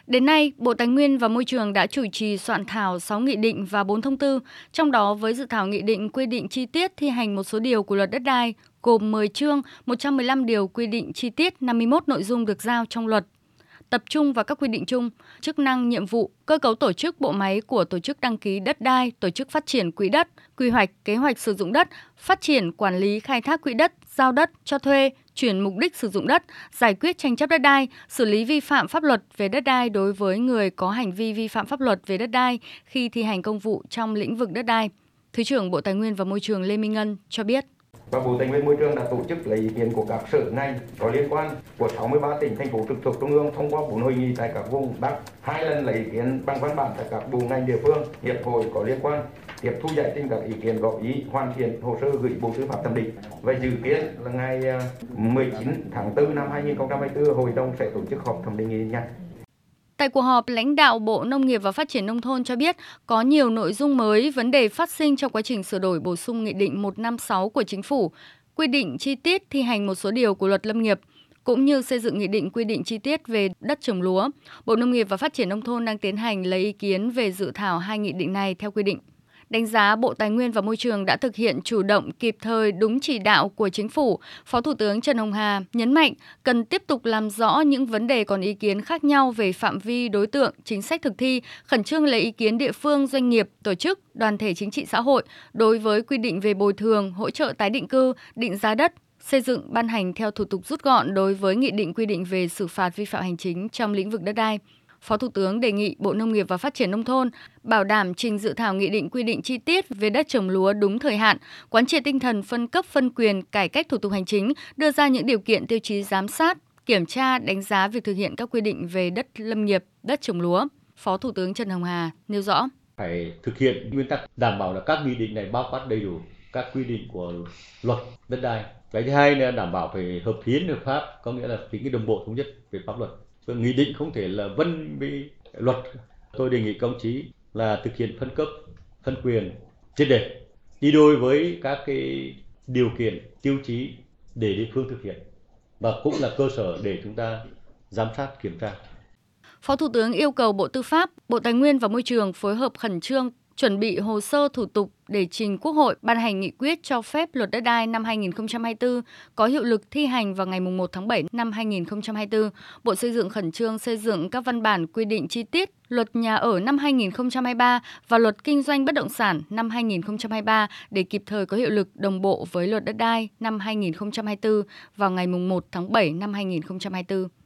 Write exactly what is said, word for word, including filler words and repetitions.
Đến nay, Bộ Tài nguyên và Môi trường đã chủ trì soạn thảo sáu nghị định và bốn thông tư, trong đó với dự thảo nghị định quy định chi tiết thi hành một số điều của Luật Đất đai, gồm mười chương, một trăm mười lăm điều quy định chi tiết, năm mươi mốt nội dung được giao trong luật. Tập trung vào các quy định chung, chức năng, nhiệm vụ, cơ cấu tổ chức bộ máy của tổ chức đăng ký đất đai, tổ chức phát triển quỹ đất, quy hoạch, kế hoạch sử dụng đất, phát triển, quản lý, khai thác quỹ đất, giao đất, cho thuê, chuyển mục đích sử dụng đất, giải quyết tranh chấp đất đai, xử lý vi phạm pháp luật về đất đai đối với người có hành vi vi phạm pháp luật về đất đai khi thi hành công vụ trong lĩnh vực đất đai. Thứ trưởng Bộ Tài nguyên và Môi trường Lê Minh Ngân cho biết. Và Bộ Tài nguyên Môi trường đã tổ chức lấy ý kiến của các sở ngành có liên quan của sáu mươi ba tỉnh thành phố trực thuộc trung ương thông qua bốn hội nghị tại các vùng Bắc, hai lần lấy ý kiến bằng văn bản tại các bộ ngành địa phương, hiệp hội có liên quan, tiếp thu giải trình các ý kiến góp ý, hoàn thiện hồ sơ gửi Bộ Tư pháp thẩm định. Và dự kiến là ngày mười chín tháng tư năm hai nghìn không trăm hai mươi tư, hội đồng sẽ tổ chức họp thẩm định nghị định này. Tại cuộc họp, lãnh đạo Bộ Nông nghiệp và Phát triển Nông thôn cho biết có nhiều nội dung mới, vấn đề phát sinh trong quá trình sửa đổi bổ sung Nghị định một trăm năm mươi sáu của Chính phủ, quy định chi tiết thi hành một số điều của Luật Lâm nghiệp, cũng như xây dựng nghị định quy định chi tiết về đất trồng lúa. Bộ Nông nghiệp và Phát triển Nông thôn đang tiến hành lấy ý kiến về dự thảo hai nghị định này theo quy định. Đánh giá Bộ Tài nguyên và Môi trường đã thực hiện chủ động, kịp thời, đúng chỉ đạo của Chính phủ, Phó Thủ tướng Trần Hồng Hà nhấn mạnh cần tiếp tục làm rõ những vấn đề còn ý kiến khác nhau về phạm vi, đối tượng, chính sách thực thi, khẩn trương lấy ý kiến địa phương, doanh nghiệp, tổ chức, đoàn thể chính trị xã hội đối với quy định về bồi thường, hỗ trợ tái định cư, định giá đất, xây dựng ban hành theo thủ tục rút gọn đối với nghị định quy định về xử phạt vi phạm hành chính trong lĩnh vực đất đai. Phó Thủ tướng đề nghị Bộ Nông nghiệp và Phát triển Nông thôn bảo đảm trình dự thảo nghị định quy định chi tiết về đất trồng lúa đúng thời hạn, quán triệt tinh thần phân cấp phân quyền, cải cách thủ tục hành chính, đưa ra những điều kiện tiêu chí giám sát, kiểm tra, đánh giá việc thực hiện các quy định về đất lâm nghiệp, đất trồng lúa. Phó Thủ tướng Trần Hồng Hà nêu rõ. Phải thực hiện nguyên tắc đảm bảo là các nghị định này bao quát đầy đủ các quy định của luật đất đai. Cái thứ hai là đảm bảo phải hợp hiến, hợp pháp, có nghĩa là tính cái đồng bộ thống nhất về pháp luật. Nghị định không thể là vân với luật. Tôi đề nghị công chí là thực hiện phân cấp, phân quyền triệt để, đi đôi với các cái điều kiện, tiêu chí để địa phương thực hiện và cũng là cơ sở để chúng ta giám sát, kiểm tra. Phó Thủ tướng yêu cầu Bộ Tư pháp, Bộ Tài nguyên và Môi trường phối hợp khẩn trương chuẩn bị hồ sơ thủ tục để trình Quốc hội ban hành nghị quyết cho phép Luật Đất đai năm hai nghìn không trăm hai mươi tư có hiệu lực thi hành vào ngày mùng một tháng bảy năm hai nghìn không trăm hai mươi tư. Bộ Xây dựng khẩn trương xây dựng các văn bản quy định chi tiết Luật Nhà ở năm hai nghìn không trăm hai mươi ba và Luật Kinh doanh bất động sản năm hai nghìn không trăm hai mươi ba để kịp thời có hiệu lực đồng bộ với Luật Đất đai năm hai nghìn không trăm hai mươi tư vào ngày mùng một tháng bảy năm hai nghìn không trăm hai mươi tư.